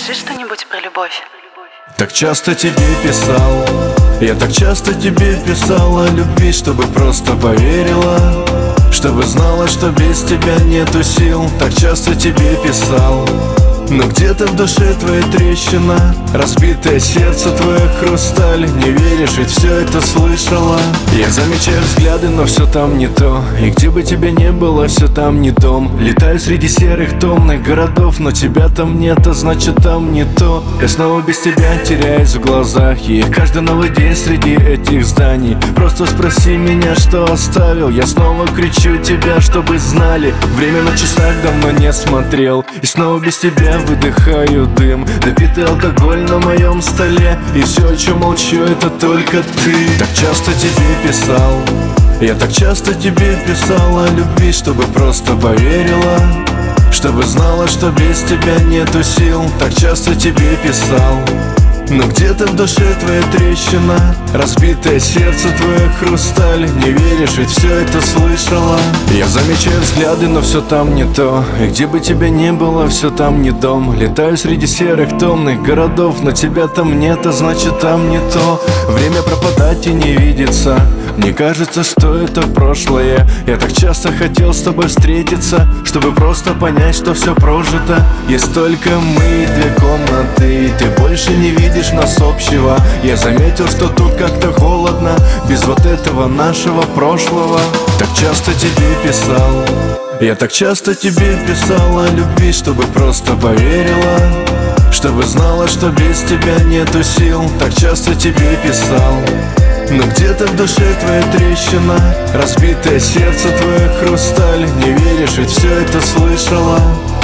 Расскажи что-нибудь про любовь. Так часто тебе писал, я так часто тебе писал о любви, чтобы просто поверила, чтобы знала, что без тебя нету сил. Так часто тебе писал, но где-то в душе твоя трещина, разбитое сердце твое хрусталь. Не веришь, ведь все это слышала. Я замечаю взгляды, но все там не то. И где бы тебя не было, все там не дом. Летаю среди серых томных городов, но тебя там нет, а значит там не то. Я снова без тебя теряюсь в глазах, и каждый новый день среди этих зданий. Просто спроси меня, что оставил. Я снова кричу тебя, чтобы знали. Время на часах давно не смотрел, и снова без тебя выдыхаю дым. Допитый алкоголь на моем столе, и все, о чем молчу, это только ты. Так часто тебе писал, я так часто тебе писал о любви, чтобы просто поверила, чтобы знала, что без тебя нету сил. Так часто тебе писал, но где-то в душе твоя трещина, разбитое сердце твое хрусталь. Не веришь, ведь все это слышала. Я замечаю взгляды, но все там не то. И где бы тебя не было, все там не дом. Летаю среди серых томных городов, но тебя там нет, а значит там не то. Время пропадать и не видится. Мне кажется, что это прошлое. Я так часто хотел с тобой встретиться, чтобы просто понять, что все прожито. Есть только мы и две комнаты, и ты больше не видишь нас общего. Я заметил, что тут как-то холодно без вот этого нашего прошлого. Так часто тебе писал, я так часто тебе писал о любви, чтобы просто поверила, чтобы знала, что без тебя нету сил. Так часто тебе писал, но где-то в душе твоя трещина, разбитое сердце твое хрусталь. Не веришь, ведь все это слышала.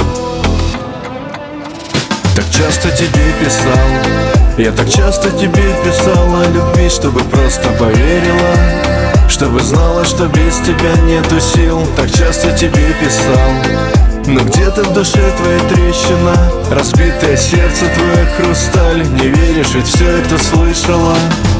Так часто тебе писал, я так часто тебе писал о любви, чтобы просто поверила, чтобы знала, что без тебя нету сил. Так часто тебе писал, но где-то в душе твоя трещина, разбитое сердце твое хрусталь. Не веришь, ведь все это слышала.